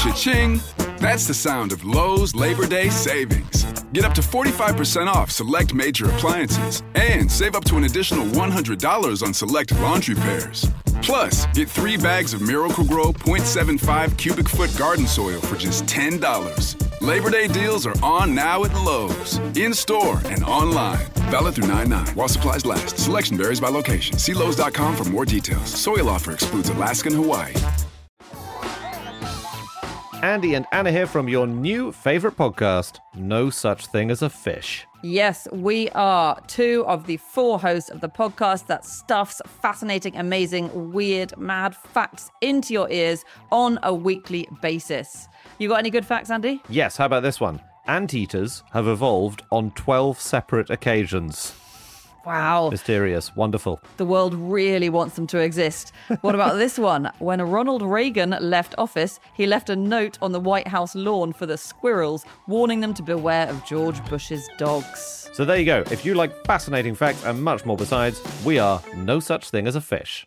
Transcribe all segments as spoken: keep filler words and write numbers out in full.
Cha-ching! That's the sound of Lowe's Labor Day savings. Get up to forty-five percent off select major appliances and save up to an additional one hundred dollars on select laundry pairs. Plus, get three bags of Miracle-Gro point seven five cubic foot garden soil for just ten dollars. Labor Day deals are on now at Lowe's, in-store and online. Valid through nine nine while supplies last. Selection varies by location. See Lowe's dot com for more details. Soil offer excludes Alaska and Hawaii. Andy and Anna here from your new favourite podcast, No Such Thing as a Fish. Yes, we are two of the four hosts of the podcast that stuffs fascinating, amazing, weird, mad facts into your ears on a weekly basis. You got any good facts, Andy? Yes, how about this one? Anteaters have evolved on twelve separate occasions. Wow. Mysterious. Wonderful. The world really wants them to exist. What about this one? When Ronald Reagan left office, he left a note on the White House lawn for the squirrels, warning them to beware of George Bush's dogs. So there you go. If you like fascinating facts and much more besides, we are No Such Thing as a Fish.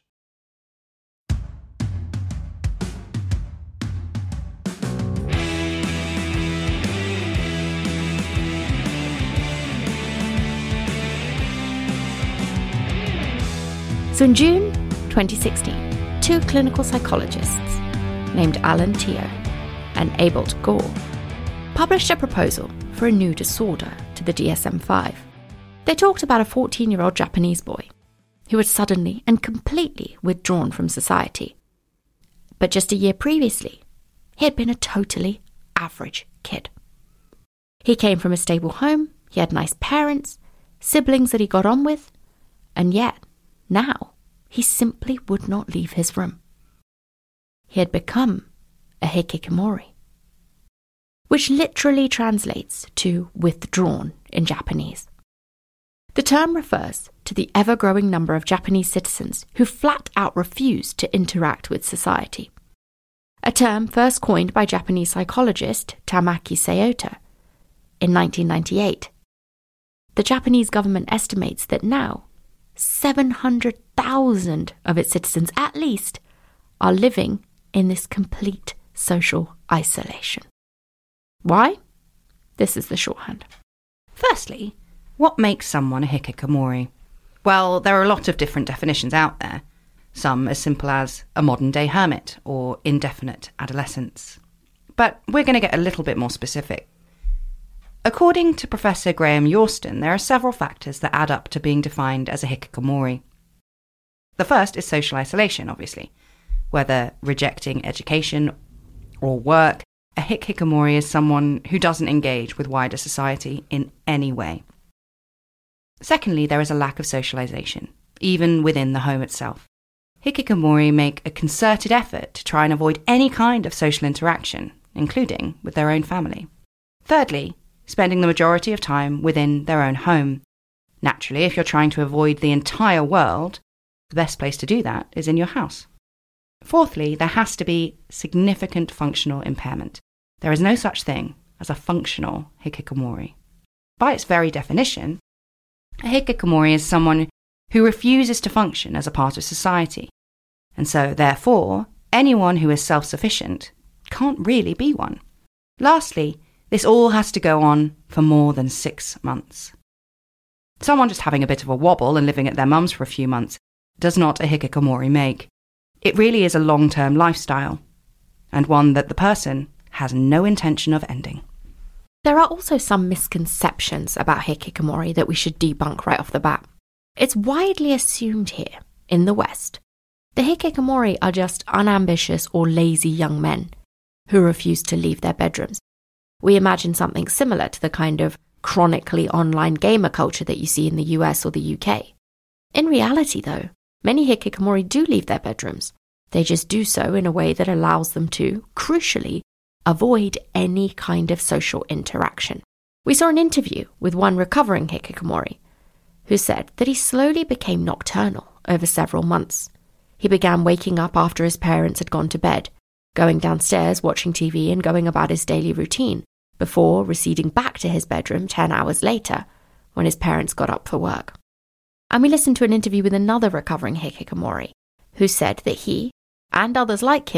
So in June twenty sixteen, two clinical psychologists named Alan Teo and Abelt Gore published a proposal for a new disorder to the D S M five. They talked about a fourteen-year-old Japanese boy who had suddenly and completely withdrawn from society. But just a year previously, he had been a totally average kid. He came from a stable home, he had nice parents, siblings that he got on with, and yet, now, he simply would not leave his room. He had become a hikikomori, which literally translates to withdrawn in Japanese. The term refers to the ever-growing number of Japanese citizens who flat out refuse to interact with society. A term first coined by Japanese psychologist Tamaki Sayota in nineteen ninety-eight. The Japanese government estimates that now seven hundred thousand of its citizens, at least, are living in this complete social isolation. Why? This is the shorthand. Firstly, what makes someone a hikikomori? Well, there are a lot of different definitions out there. Some as simple as a modern-day hermit or indefinite adolescence. But we're going to get a little bit more specific. According to Professor Graham Yorston, there are several factors that add up to being defined as a hikikomori. The first is social isolation, obviously. Whether rejecting education or work, a hikikomori is someone who doesn't engage with wider society in any way. Secondly, there is a lack of socialization, even within the home itself. Hikikomori make a concerted effort to try and avoid any kind of social interaction, including with their own family. Thirdly, spending the majority of time within their own home. Naturally, if you're trying to avoid the entire world, the best place to do that is in your house. Fourthly, there has to be significant functional impairment. There is no such thing as a functional hikikomori. By its very definition, a hikikomori is someone who refuses to function as a part of society. And so, therefore, anyone who is self-sufficient can't really be one. Lastly, this all has to go on for more than six months. Someone just having a bit of a wobble and living at their mum's for a few months does not a hikikomori make. It really is a long-term lifestyle, and one that the person has no intention of ending. There are also some misconceptions about hikikomori that we should debunk right off the bat. It's widely assumed here, in the West, the hikikomori are just unambitious or lazy young men who refuse to leave their bedrooms. We imagine something similar to the kind of chronically online gamer culture that you see in the U S or the U K. In reality, though, many hikikomori do leave their bedrooms. They just do so in a way that allows them to, crucially, avoid any kind of social interaction. We saw an interview with one recovering hikikomori who said that he slowly became nocturnal over several months. He began waking up after his parents had gone to bed, going downstairs, watching T V and going about his daily routine, before receding back to his bedroom ten hours later when his parents got up for work. And we listened to an interview with another recovering hikikomori who said that he, and others like him,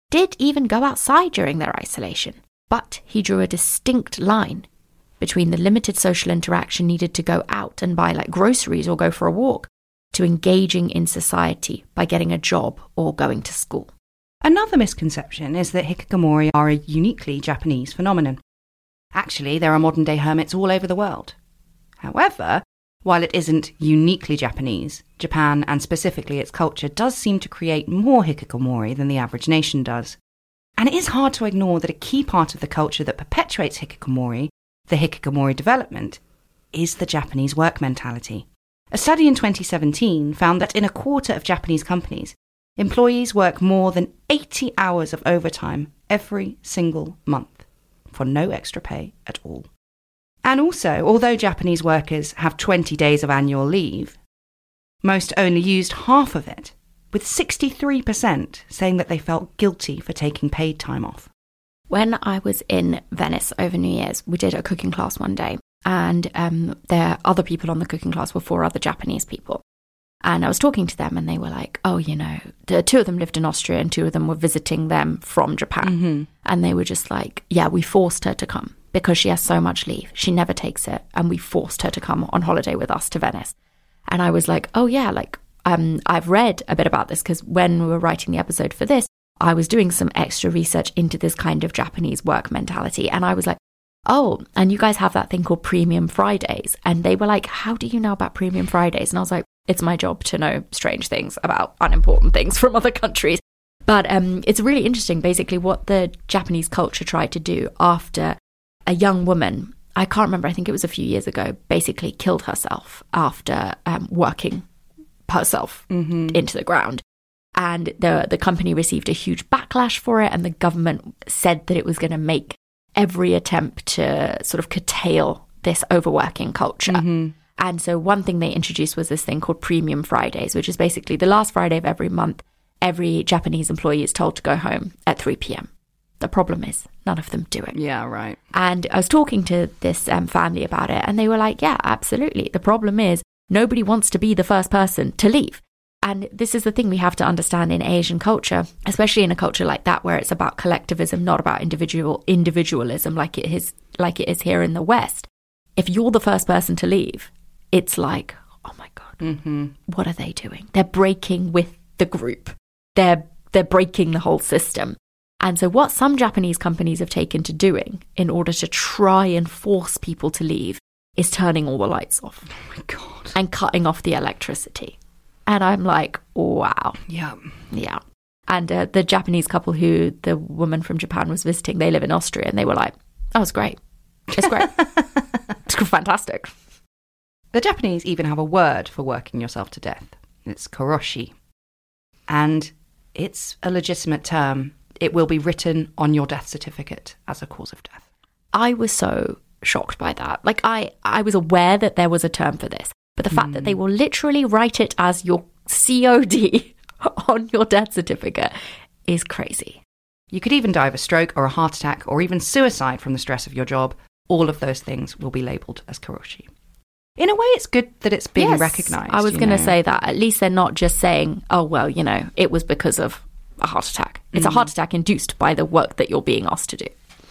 did even go outside during their isolation, but he drew a distinct line between the limited social interaction needed to go out and buy like groceries or go for a walk to engaging in society by getting a job or going to school. Another misconception is that hikikomori are a uniquely Japanese phenomenon. Actually, there are modern-day hermits all over the world. However, while it isn't uniquely Japanese, Japan, and specifically its culture, does seem to create more hikikomori than the average nation does. And it is hard to ignore that a key part of the culture that perpetuates hikikomori, the hikikomori development, is the Japanese work mentality. A study in twenty seventeen found that in a quarter of Japanese companies, employees work more than eighty hours of overtime every single month for no extra pay at all. And also, although Japanese workers have twenty days of annual leave, most only used half of it, with sixty-three percent saying that they felt guilty for taking paid time off. When I was in Venice over New Year's, we did a cooking class one day, and um, there other people on the cooking class were four other Japanese people. And I was talking to them and they were like, oh, you know, the two of them lived in Austria and two of them were visiting them from Japan. Mm-hmm. And they were just like, yeah, we forced her to come because she has so much leave. She never takes it. And we forced her to come on holiday with us to Venice. And I was like, oh, yeah, like um, I've read a bit about this because when we were writing the episode for this, I was doing some extra research into this kind of Japanese work mentality. And I was like, oh, and you guys have that thing called Premium Fridays. And they were like, how do you know about Premium Fridays? And I was like, it's my job to know strange things about unimportant things from other countries. But um, it's really interesting, basically, what the Japanese culture tried to do after a young woman, I can't remember, I think it was a few years ago, basically killed herself after um, working herself mm-hmm. into the ground. And the the company received a huge backlash for it, and the government said that it was going to make every attempt to sort of curtail this overworking culture. Mm-hmm. And so one thing they introduced was this thing called Premium Fridays, which is basically the last Friday of every month, every Japanese employee is told to go home at three p.m. The problem is none of them do it. Yeah, right. And I was talking to this um, family about it, and they were like, yeah, absolutely. The problem is nobody wants to be the first person to leave. And this is the thing we have to understand in Asian culture, especially in a culture like that where it's about collectivism, not about individual individualism like it is like it is here in the West. If you're the first person to leave, it's like, oh my God, mm-hmm. what are they doing? They're breaking with the group. They're they're breaking the whole system. And so what some Japanese companies have taken to doing in order to try and force people to leave is turning all the lights off. Oh my God. And cutting off the electricity. And I'm like, wow. Yeah. Yeah. And uh, the Japanese couple who the woman from Japan was visiting, they live in Austria, and they were like, oh, it's great. It's great. It's fantastic. The Japanese even have a word for working yourself to death. It's karoshi. And it's a legitimate term. It will be written on your death certificate as a cause of death. I was so shocked by that. Like, I, I was aware that there was a term for this. But the fact mm. that they will literally write it as your C O D on your death certificate is crazy. You could even die of a stroke or a heart attack or even suicide from the stress of your job. All of those things will be labelled as karoshi. In a way, it's good that it's being yes, recognised. I was going to say that. At least they're not just saying, oh, well, you know, it was because of a heart attack. It's mm. a heart attack induced by the work that you're being asked to do.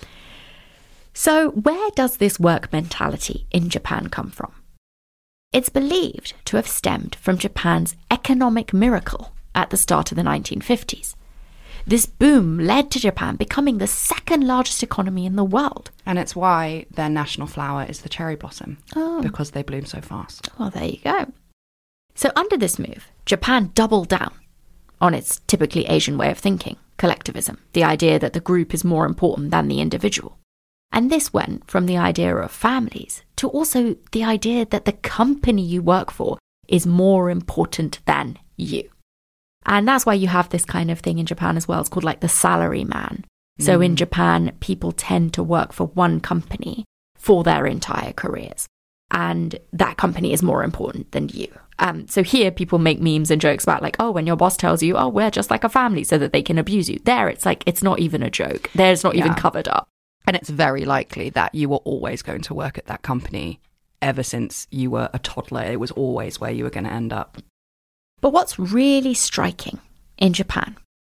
So where does this work mentality in Japan come from? It's believed to have stemmed from Japan's economic miracle at the start of the nineteen fifties. This boom led to Japan becoming the second largest economy in the world. And it's why their national flower is the cherry blossom, oh. because they bloom so fast. Well, there you go. So under this move, Japan doubled down on its typically Asian way of thinking, collectivism, the idea that the group is more important than the individual. And this went from the idea of families to also the idea that the company you work for is more important than you. And that's why you have this kind of thing in Japan as well. It's called like the salary man. So mm. in Japan, people tend to work for one company for their entire careers. And that company is more important than you. Um, so here people make memes and jokes about like, oh, when your boss tells you, oh, we're just like a family so that they can abuse you. There, it's like, it's not even a joke. There's not yeah. even covered up. And it's very likely that you were always going to work at that company ever since you were a toddler. It was always where you were going to end up. But what's really striking in Japan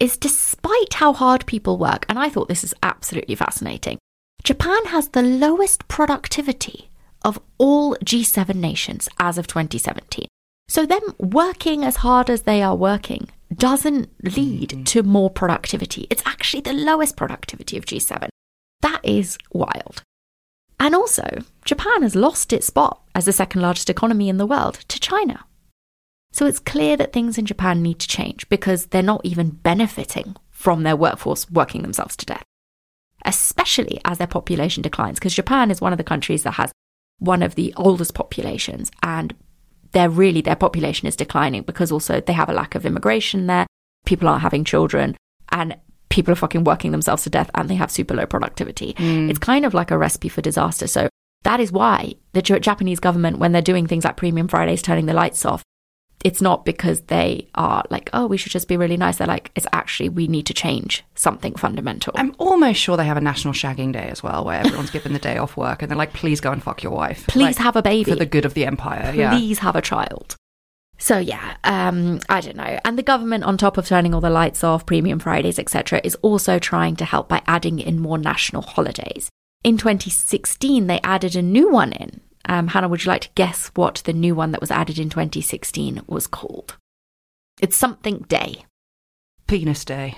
is despite how hard people work, and I thought this is absolutely fascinating, Japan has the lowest productivity of all G seven nations as of twenty seventeen. So them working as hard as they are working doesn't lead mm-hmm. to more productivity. It's actually the lowest productivity of G seven. That is wild. And also, Japan has lost its spot as the second largest economy in the world to China. So it's clear that things in Japan need to change because they're not even benefiting from their workforce working themselves to death, especially as their population declines, because Japan is one of the countries that has one of the oldest populations, and they're really, their population is declining because also they have a lack of immigration there, people aren't having children, and people are fucking working themselves to death, and they have super low productivity. Mm. It's kind of like a recipe for disaster. So that is why the Japanese government, when they're doing things like Premium Fridays, turning the lights off, it's not because they are like, oh, we should just be really nice. They're like, it's actually, we need to change something fundamental. I'm almost sure they have a national shagging day as well, where everyone's given the day off work and they're like, please go and fuck your wife. Please like, have a baby. For the good of the empire. Please yeah. have a child. So yeah, um, I don't know. And the government, on top of turning all the lights off, Premium Fridays, et cetera, is also trying to help by adding in more national holidays. In twenty sixteen, they added a new one in. Um, Hannah, would you like to guess what the new one that was added in twenty sixteen was called? It's something day. Penis Day.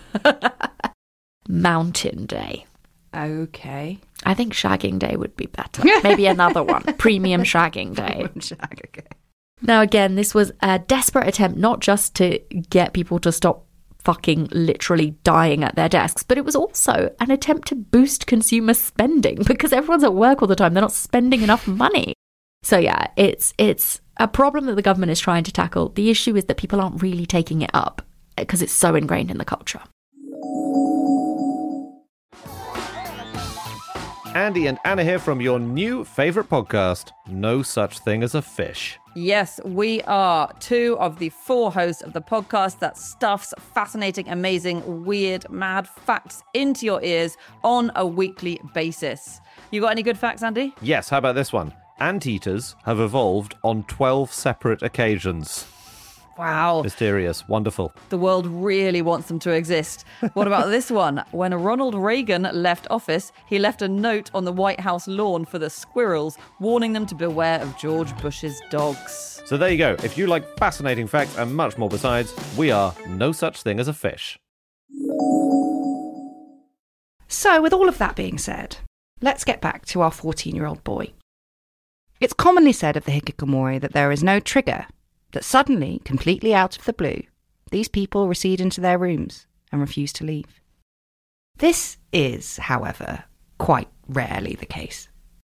Mountain Day. Okay. I think Shagging Day would be better. Maybe another one. Premium Shagging Day. Shag, okay. Now, again, this was a desperate attempt not just to get people to stop fucking literally dying at their desks, but it was also an attempt to boost consumer spending because everyone's at work all the time. They're not spending enough money. So yeah, it's it's a problem that the government is trying to tackle. The issue is that people aren't really taking it up because it's so ingrained in the culture. Andy and Anna here from your new favourite podcast, No Such Thing as a Fish. Yes, we are two of the four hosts of the podcast that stuffs fascinating, amazing, weird, mad facts into your ears on a weekly basis. You got any good facts, Andy? Yes, how about this one? Anteaters have evolved on twelve separate occasions. Wow. Mysterious. Wonderful. The world really wants them to exist. What about this one? When Ronald Reagan left office, he left a note on the White House lawn for the squirrels, warning them to beware of George Bush's dogs. So there you go. If you like fascinating facts and much more besides, we are No Such Thing as a Fish. So, with all of that being said, let's get back to our fourteen-year-old boy. It's commonly said of the hikikomori that there is no trigger, that suddenly, completely out of the blue, these people recede into their rooms and refuse to leave. This is, however, quite rarely the case.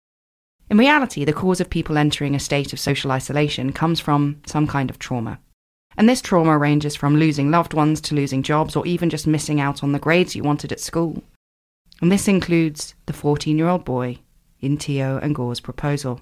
In reality, the cause of people entering a state of social isolation comes from some kind of trauma. And this trauma ranges from losing loved ones to losing jobs or even just missing out on the grades you wanted at school. And this includes the fourteen-year-old boy in Tio and Gore's proposal.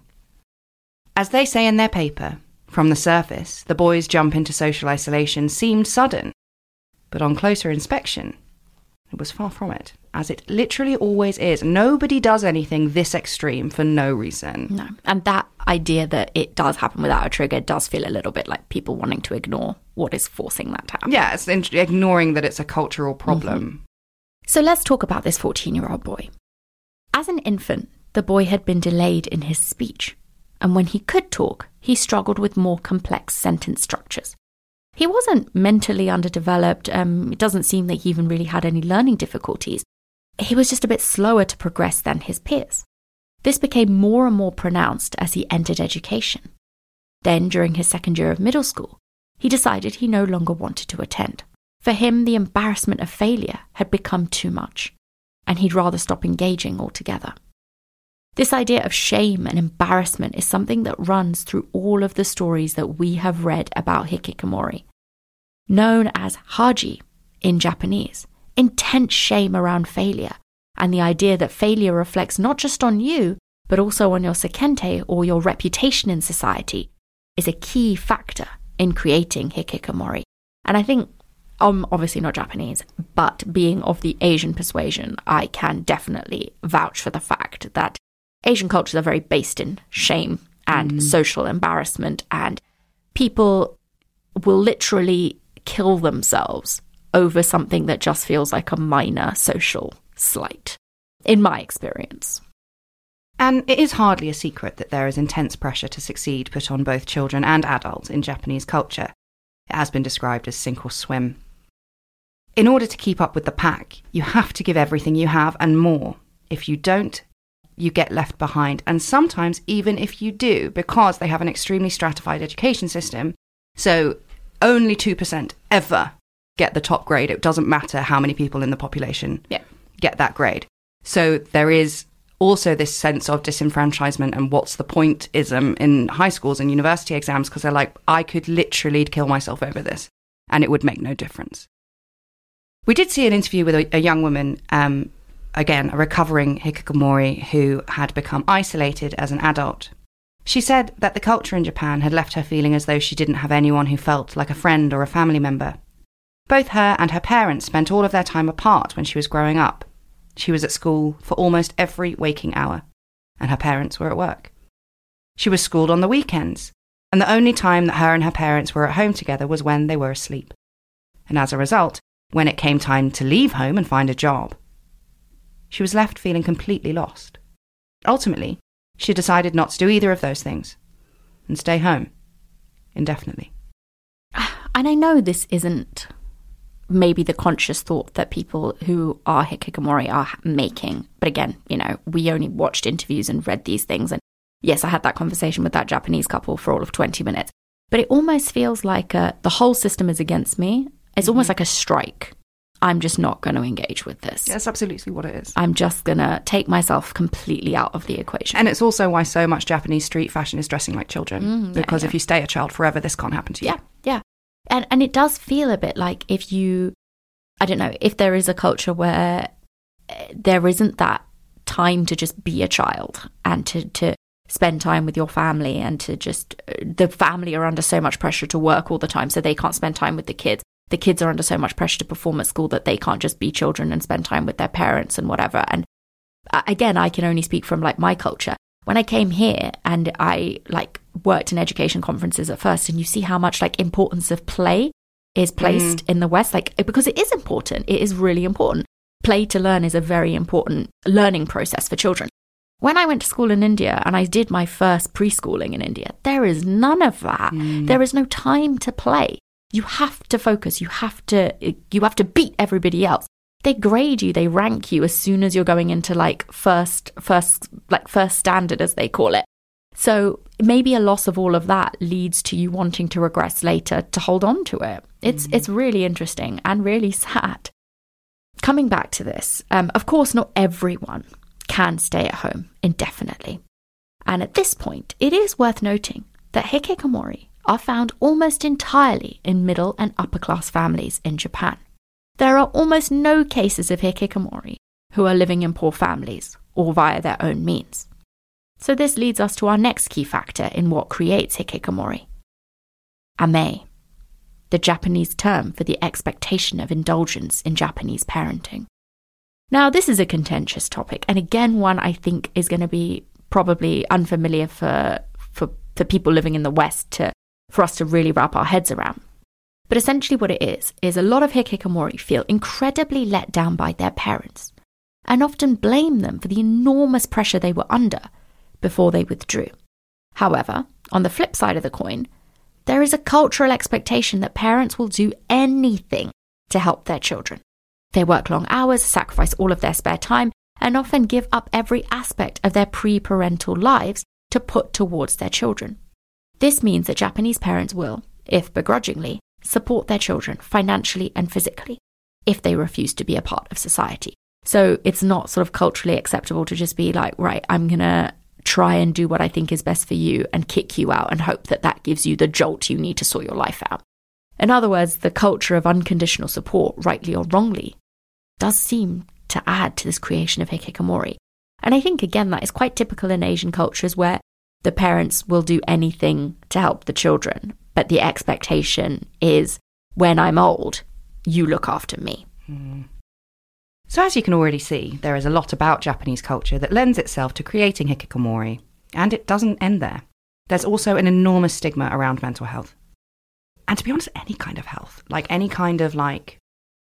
As they say in their paper, from the surface, the boy's jump into social isolation seemed sudden, but on closer inspection, it was far from it, as it literally always is. Nobody does anything this extreme for no reason. No, and that idea that it does happen without a trigger does feel a little bit like people wanting to ignore what is forcing that to happen. Yeah, it's ignoring that it's a cultural problem. Mm-hmm. So let's talk about this fourteen-year-old boy. As an infant, the boy had been delayed in his speech, and when he could talk, he struggled with more complex sentence structures. He wasn't mentally underdeveloped. Um, it doesn't seem that he even really had any learning difficulties. He was just a bit slower to progress than his peers. This became more and more pronounced as he entered education. Then, during his second year of middle school, he decided he no longer wanted to attend. For him, the embarrassment of failure had become too much, and he'd rather stop engaging altogether. This idea of shame and embarrassment is something that runs through all of the stories that we have read about hikikomori. Known as haji in Japanese, intense shame around failure, and the idea that failure reflects not just on you, but also on your sekente or your reputation in society, is a key factor in creating hikikomori. And I think, I'm obviously not Japanese, but being of the Asian persuasion, I can definitely vouch for the fact that Asian cultures are very based in shame and mm. social embarrassment, and people will literally kill themselves over something that just feels like a minor social slight, in my experience. And it is hardly a secret that there is intense pressure to succeed put on both children and adults in Japanese culture. It has been described as sink or swim. In order to keep up with the pack, you have to give everything you have and more. If you don't, you get left behind. And sometimes even if you do, because they have an extremely stratified education system, so only two percent ever get the top grade. It doesn't matter how many people in the population yeah. get that grade. So there is also this sense of disenfranchisement and what's the point-ism in high schools and university exams, because they're like, I could literally kill myself over this and it would make no difference. We did see an interview with a, a young woman, um, again, a recovering hikikomori who had become isolated as an adult. She said that the culture in Japan had left her feeling as though she didn't have anyone who felt like a friend or a family member. Both her and her parents spent all of their time apart when she was growing up. She was at school for almost every waking hour, and her parents were at work. She was schooled on the weekends, and the only time that her and her parents were at home together was when they were asleep. And as a result, when it came time to leave home and find a job, she was left feeling completely lost. Ultimately, she decided not to do either of those things and stay home indefinitely. And I know this isn't maybe the conscious thought that people who are hikikomori are making. But again, you know, we only watched interviews and read these things. And yes, I had that conversation with that Japanese couple for all of twenty minutes. But it almost feels like a, the whole system is against me. It's almost like a strike. I'm just not going to engage with this. Yeah, that's absolutely what it is. I'm just going to take myself completely out of the equation. And it's also why so much Japanese street fashion is dressing like children. Mm, yeah, because yeah. if you stay a child forever, this can't happen to you. Yeah, yeah. And and it does feel a bit like if you, I don't know, if there is a culture where there isn't that time to just be a child and to, to spend time with your family and to just, the family are under so much pressure to work all the time, so they can't spend time with the kids. The kids are under so much pressure to perform at school that they can't just be children and spend time with their parents and whatever. And again, I can only speak from like my culture. When I came here and I like worked in education conferences at first, and you see how much like importance of play is placed mm. in the West, like because it is important. It is really important. Play to learn is a very important learning process for children. When I went to school in India and I did my first preschooling in India, there is none of that. Mm. There is no time to play. You have to focus. You have to, you have to beat everybody else. They grade you, they rank you as soon as you're going into like first, first, like first standard, as they call it. So maybe a loss of all of that leads to you wanting to regress later to hold on to it. It's mm. it's really interesting and really sad. Coming back to this, um, of course, not everyone can stay at home indefinitely. And at this point, it is worth noting that hikikomori are found almost entirely in middle and upper class families in Japan. There are almost no cases of hikikomori who are living in poor families or via their own means. So this leads us to our next key factor in what creates hikikomori. Ame, the Japanese term for the expectation of indulgence in Japanese parenting. Now, this is a contentious topic, and again, one I think is going to be probably unfamiliar for, for, for people living in the West to, for us to really wrap our heads around. But essentially what it is, is a lot of hikikomori feel incredibly let down by their parents and often blame them for the enormous pressure they were under before they withdrew. However, on the flip side of the coin, there is a cultural expectation that parents will do anything to help their children. They work long hours, sacrifice all of their spare time, and often give up every aspect of their pre-parental lives to put towards their children. This means that Japanese parents will, if begrudgingly, support their children financially and physically if they refuse to be a part of society. So it's not sort of culturally acceptable to just be like, right, I'm going to try and do what I think is best for you and kick you out and hope that that gives you the jolt you need to sort your life out. In other words, the culture of unconditional support, rightly or wrongly, does seem to add to this creation of hikikomori. And I think, again, that is quite typical in Asian cultures where the parents will do anything to help the children, but the expectation is, when I'm old, you look after me. Mm. So as you can already see, there is a lot about Japanese culture that lends itself to creating hikikomori, and it doesn't end there. There's also an enormous stigma around mental health. And to be honest, any kind of health, like any kind of like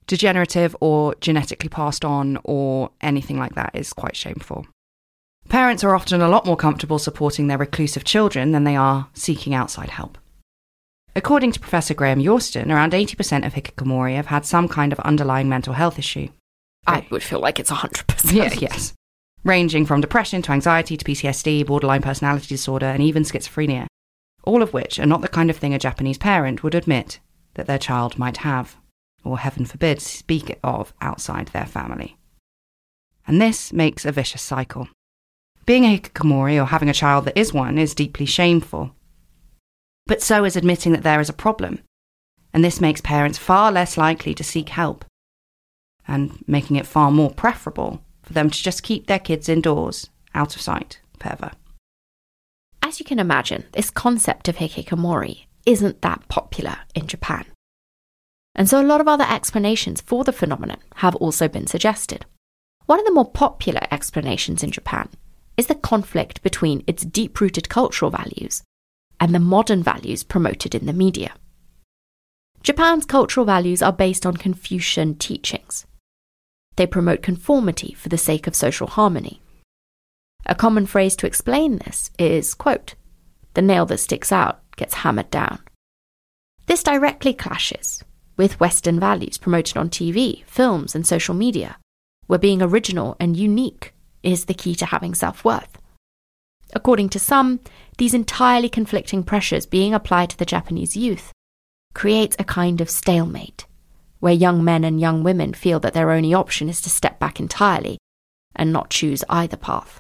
degenerative or genetically passed on or anything like that is quite shameful. Parents are often a lot more comfortable supporting their reclusive children than they are seeking outside help. According to Professor Graham Yorston, around eighty percent of hikikomori have had some kind of underlying mental health issue. I would feel like it's one hundred percent. Yeah, yes. Ranging from depression to anxiety to P T S D, borderline personality disorder, and even schizophrenia. All of which are not the kind of thing a Japanese parent would admit that their child might have, or heaven forbid, speak of outside their family. And this makes a vicious cycle. Being a hikikomori or having a child that is one is deeply shameful. But so is admitting that there is a problem. And this makes parents far less likely to seek help, and making it far more preferable for them to just keep their kids indoors, out of sight, forever. As you can imagine, this concept of hikikomori isn't that popular in Japan. And so a lot of other explanations for the phenomenon have also been suggested. One of the more popular explanations in Japan is the conflict between its deep-rooted cultural values and the modern values promoted in the media. Japan's cultural values are based on Confucian teachings. They promote conformity for the sake of social harmony. A common phrase to explain this is, quote, "The nail that sticks out gets hammered down." This directly clashes with Western values promoted on T V, films, and social media, where being original and unique is the key to having self-worth. According to some, these entirely conflicting pressures being applied to the Japanese youth creates a kind of stalemate, where young men and young women feel that their only option is to step back entirely and not choose either path.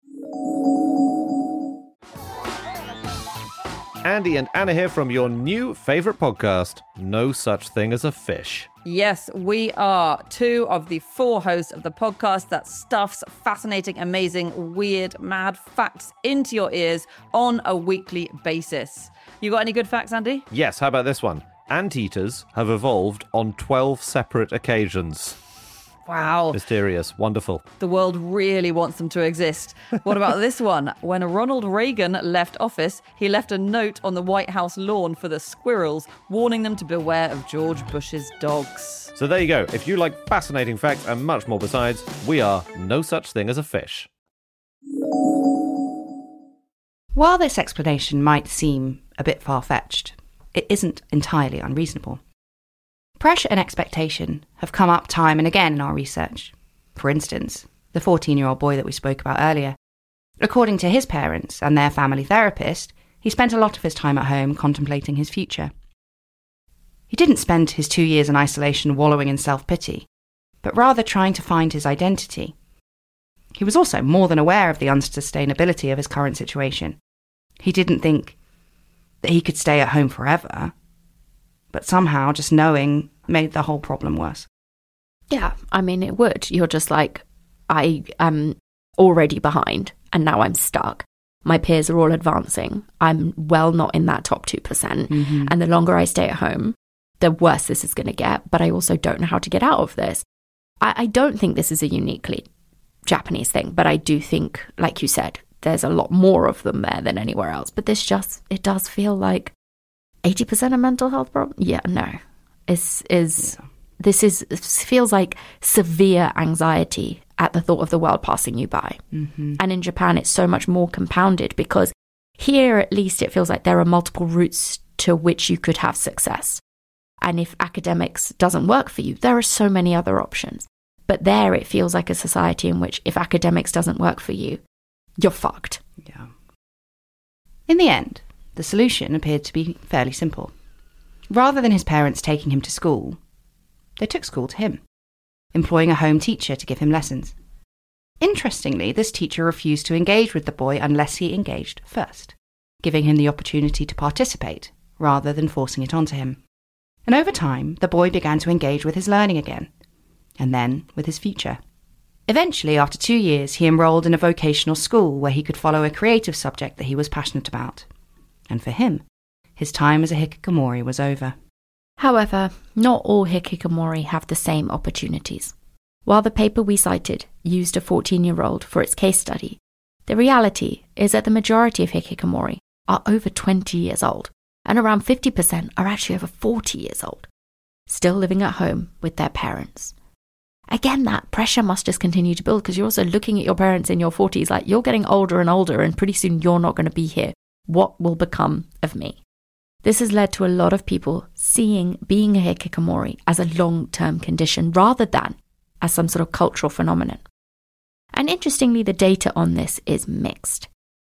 Andy and Anna here from your new favourite podcast, No Such Thing as a Fish. Yes, we are two of the four hosts of the podcast that stuffs fascinating, amazing, weird, mad facts into your ears on a weekly basis. You got any good facts, Andy? Yes, how about this one? Anteaters have evolved on twelve separate occasions. Wow. Mysterious. Wonderful. The world really wants them to exist. What about this one? When Ronald Reagan left office, he left a note on the White House lawn for the squirrels, warning them to beware of George Bush's dogs. So there you go. If you like fascinating facts and much more besides, we are No Such Thing as a Fish. While this explanation might seem a bit far-fetched, it isn't entirely unreasonable. Pressure and expectation have come up time and again in our research. For instance, the fourteen-year-old boy that we spoke about earlier. According to his parents and their family therapist, he spent a lot of his time at home contemplating his future. He didn't spend his two years in isolation wallowing in self-pity, but rather trying to find his identity. He was also more than aware of the unsustainability of his current situation. He didn't think that he could stay at home forever, but somehow just knowing made the whole problem worse. Yeah, I mean, it would. You're just like, I am already behind and now I'm stuck. My peers are all advancing. I'm well not in that top two percent. Mm-hmm. And the longer I stay at home, the worse this is going to get. But I also don't know how to get out of this. I, I don't think this is a uniquely Japanese thing, but I do think, like you said, there's a lot more of them there than anywhere else. But this just, it does feel like eighty percent of mental health problem? Yeah, no. It's, is, yeah. This is feels like severe anxiety at the thought of the world passing you by. Mm-hmm. And in Japan, it's so much more compounded because here, at least, it feels like there are multiple routes to which you could have success. And if academics doesn't work for you, there are so many other options. But there, it feels like a society in which if academics doesn't work for you, you're fucked. Yeah. In the end, the solution appeared to be fairly simple. Rather than his parents taking him to school, they took school to him, employing a home teacher to give him lessons. Interestingly, this teacher refused to engage with the boy unless he engaged first, giving him the opportunity to participate rather than forcing it onto him. And over time, the boy began to engage with his learning again, and then with his future. Eventually, after two years, he enrolled in a vocational school where he could follow a creative subject that he was passionate about. And for him, his time as a hikikomori was over. However, not all hikikomori have the same opportunities. While the paper we cited used a fourteen-year-old for its case study, the reality is that the majority of hikikomori are over twenty years old, and around fifty percent are actually over forty years old. still living at home with their parents. Again, that pressure must just continue to build because you're also looking at your parents in your forties like you're getting older and older and pretty soon you're not going to be here. What will become of me? This has led to a lot of people seeing being a hikikomori as a long-term condition rather than as some sort of cultural phenomenon. And interestingly, the data on this is mixed.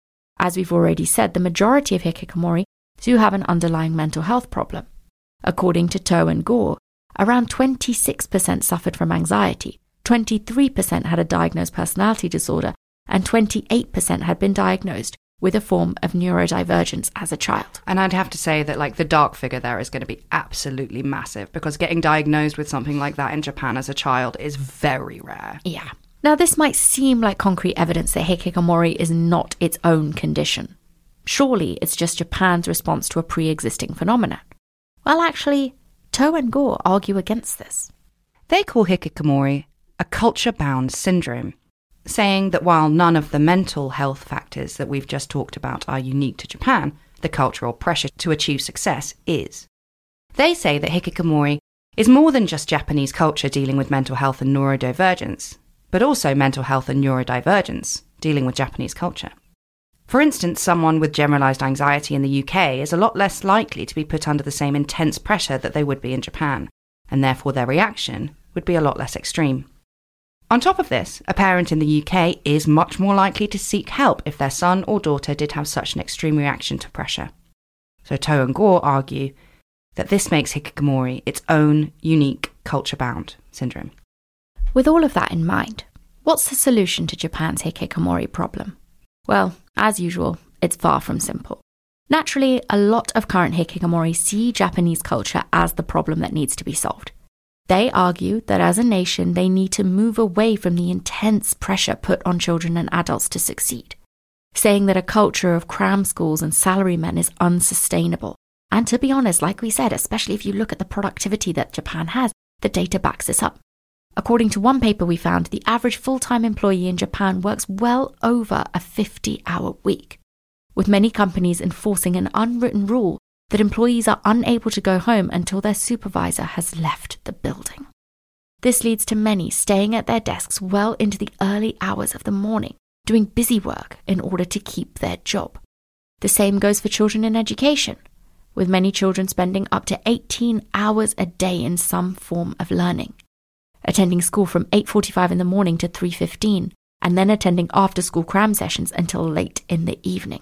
As we've already said, the majority of hikikomori do have an underlying mental health problem. According to Toe and Gore, around twenty-six percent suffered from anxiety, twenty-three percent had a diagnosed personality disorder, and twenty-eight percent had been diagnosed with a form of neurodivergence as a child. And I'd have to say that like the dark figure there is going to be absolutely massive because getting diagnosed with something like that in Japan as a child is very rare. Yeah. Now, this might seem like concrete evidence that hikikomori is not its own condition. Surely it's just Japan's response to a pre-existing phenomenon. Well, actually, Toe and Gore argue against this. They call hikikomori a culture-bound syndrome, saying that while none of the mental health factors that we've just talked about are unique to Japan, the cultural pressure to achieve success is. They say that hikikomori is more than just Japanese culture dealing with mental health and neurodivergence, but also mental health and neurodivergence dealing with Japanese culture. For instance, someone with generalized anxiety in the U K is a lot less likely to be put under the same intense pressure that they would be in Japan, and therefore their reaction would be a lot less extreme. On top of this, a parent in the U K is much more likely to seek help if their son or daughter did have such an extreme reaction to pressure. So Toe and Gore argue that this makes hikikomori its own unique culture-bound syndrome. With all of that in mind, what's the solution to Japan's hikikomori problem? Well, as usual, it's far from simple. Naturally, a lot of current hikikomori see Japanese culture as the problem that needs to be solved. They argue that as a nation, they need to move away from the intense pressure put on children and adults to succeed, saying that a culture of cram schools and salarymen is unsustainable. And to be honest, like we said, especially if you look at the productivity that Japan has, the data backs this up. According to one paper we found, the average full-time employee in Japan works well over a fifty-hour week, with many companies enforcing an unwritten rule that employees are unable to go home until their supervisor has left the building. This leads to many staying at their desks well into the early hours of the morning, doing busy work in order to keep their job. The same goes for children in education, with many children spending up to eighteen hours a day in some form of learning, attending school from eight forty-five in the morning to three fifteen, and then attending after-school cram sessions until late in the evening.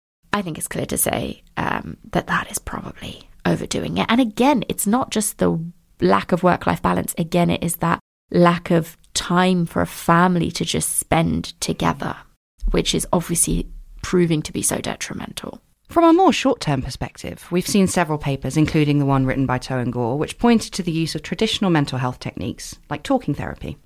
I think it's clear to say um, that that is probably overdoing it. And again, it's not just the lack of work-life balance. Again, it is that lack of time for a family to just spend together, which is obviously proving to be so detrimental. From a more short-term perspective, we've seen several papers, including the one written by Toe and Gore, which pointed to the use of traditional mental health techniques, like talking therapy.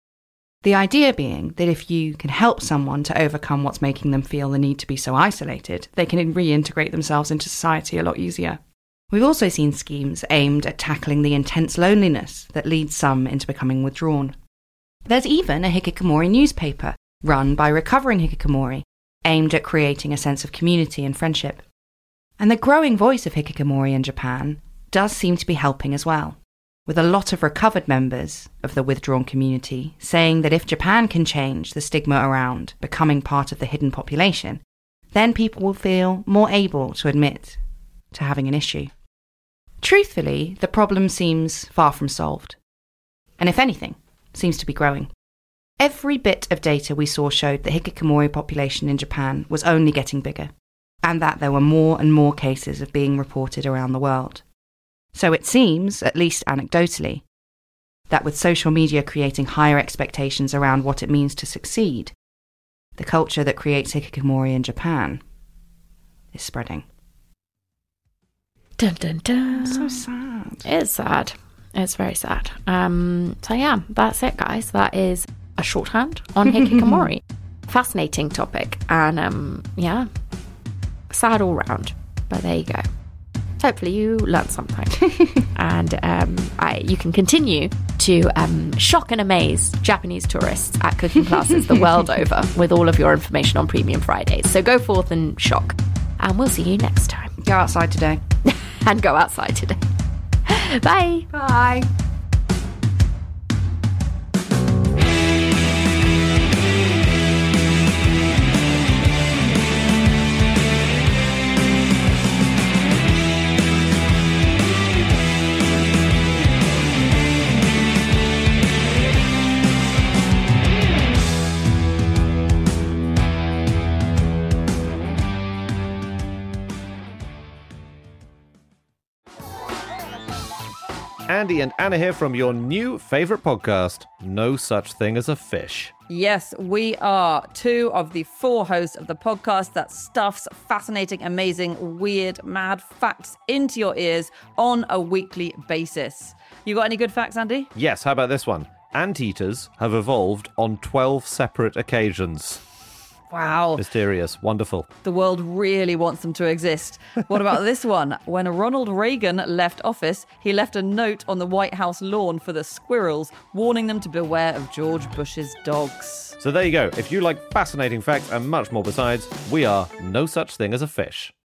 The idea being that if you can help someone to overcome what's making them feel the need to be so isolated, they can reintegrate themselves into society a lot easier. We've also seen schemes aimed at tackling the intense loneliness that leads some into becoming withdrawn. There's even a hikikomori newspaper run by recovering hikikomori, aimed at creating a sense of community and friendship. And the growing voice of hikikomori in Japan does seem to be helping as well, with a lot of recovered members of the withdrawn community saying that if Japan can change the stigma around becoming part of the hidden population, then people will feel more able to admit to having an issue. Truthfully, the problem seems far from solved, and if anything, seems to be growing. Every bit of data we saw showed the hikikomori population in Japan was only getting bigger, and that there were more and more cases of being reported around the world. So it seems, at least anecdotally, that with social media creating higher expectations around what it means to succeed, the culture that creates hikikomori in Japan is spreading. Dun, dun, dun. So sad. It's sad. It's very sad. Um, so yeah, that's it, guys. That is a shorthand on hikikomori. Fascinating topic, and um, yeah, sad all round. But there you go. Hopefully you learned something. And um, I, you can continue to um, shock and amaze Japanese tourists at cooking classes the world over with all of your information on Premium Fridays. So go forth and shock. And we'll see you next time. Go outside today. And go outside today. Bye. Bye. Andy and Anna here from your new favourite podcast, No Such Thing as a Fish. Yes, we are two of the four hosts of the podcast that stuffs fascinating, amazing, weird, mad facts into your ears on a weekly basis. You got any good facts, Andy? Yes, how about this one? Anteaters have evolved on twelve separate occasions. Wow. Mysterious. Wonderful. The world really wants them to exist. What about this one? When Ronald Reagan left office, he left a note on the White House lawn for the squirrels, warning them to beware of George Bush's dogs. So there you go. If you like fascinating facts and much more besides, we are No Such Thing as a Fish.